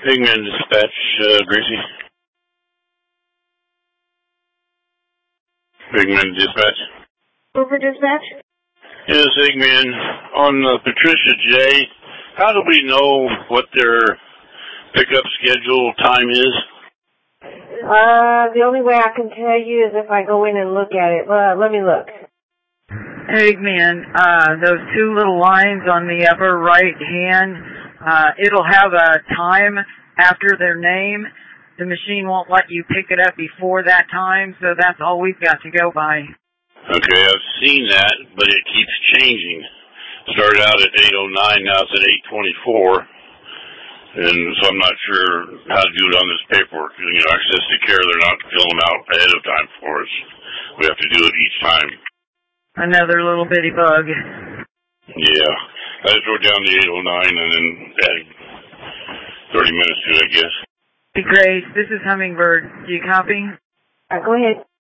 Eggman Dispatch, Gracie. Eggman Dispatch. Over dispatch? Yes, Eggman. On Patricia J., how do we know what their pickup schedule time is? The only way I can tell you is if I go in and look at it. Let me look. Eggman, those two little lines on the upper right hand, it'll have a time after their name. The machine won't let you pick it up before that time, so that's all we've got to go by. Okay, I've seen that, but it keeps changing. Started out at 8:09, now it's at 8:24. And so I'm not sure how to do it on this paperwork. Access to care, they're not filling out ahead of time for us. We have to do it each time. Another little bitty bug. Yeah. I just wrote down the 8:09 and then added 30 minutes to it, I guess. Hey, Grace, this is Hummingbird. Do you copy? Go ahead.